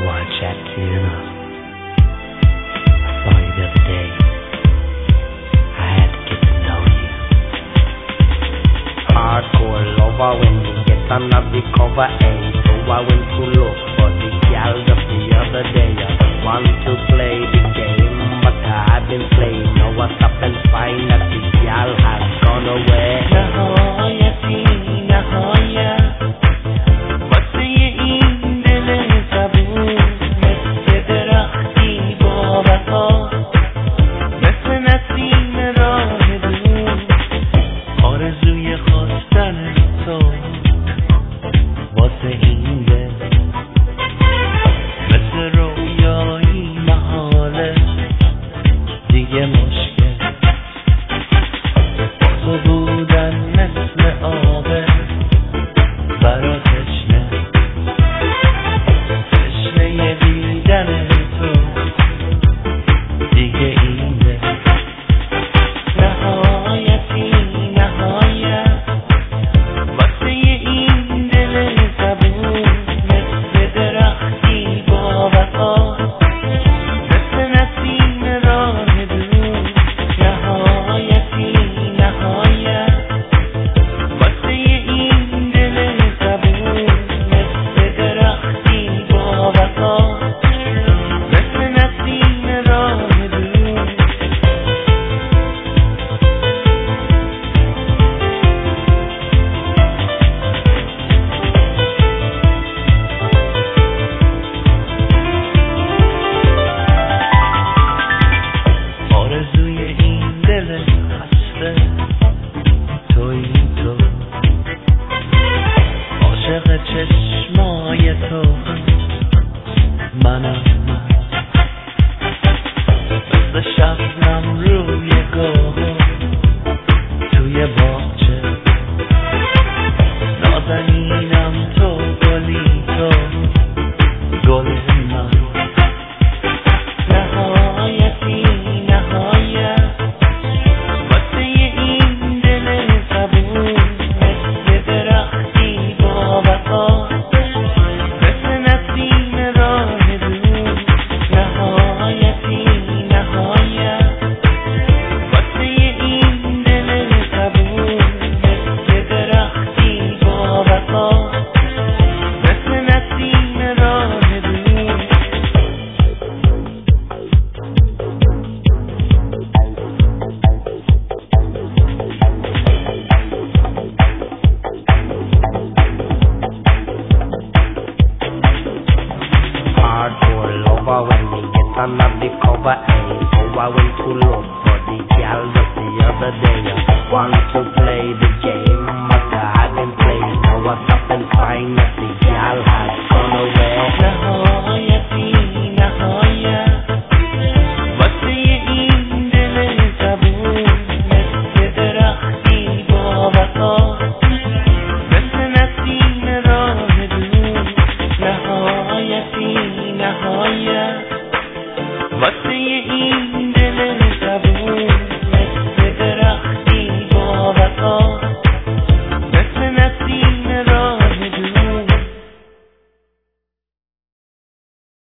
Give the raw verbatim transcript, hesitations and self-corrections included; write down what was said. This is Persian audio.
want to chat to you enough. I saw you the other day. I had to get to know you. Hardcore lover when you get under the cover, eh? So I went to look for the gal just the other day. I just want to play the game, but I haven't played. Now I stop and find that the gal has gone away. نهایتی نهایت واسه این دل زبون مثل درختی با وفا مثل نسیم راه دور آرزوی خواستن تو واسه این دل مثل رویایی محاله دیگه مشکل تو بودن مثل آبه برا تشنه تشنه دیدن تو دیگه این دل نهایتی نهایت واسه این دل زبون مثل درختی با وفا مثل نسیم راه دور نهایتی نهایت واسه این دل زبون مثل درختی با وفا مثل نسیم راه دور آرزوی این دل خسته توی تو عاشق چشمای تو منم من مثل شبنم روی گل توی باغچه نازنینم تو گلی تو گل من نهایتی نهایت واسه این دل زبون مثل درختی با وفا مثل نسیم راه دور نهایتی نهایت واسه این دل زبون مثل درختی با وفا مثل نسیم راه دور Hardcore lover when you get under the cover, eh? So I went to look for the gal just the other day. I want to play the game, but I hadn't played. Now I stop and find that the gal has gone away. نهایتی نهایت واسه این دل زبون مثل درختی با وفا مثل نسیم راه دور نهایتی نهایت واسه این دل زبون مثل درختی با وفا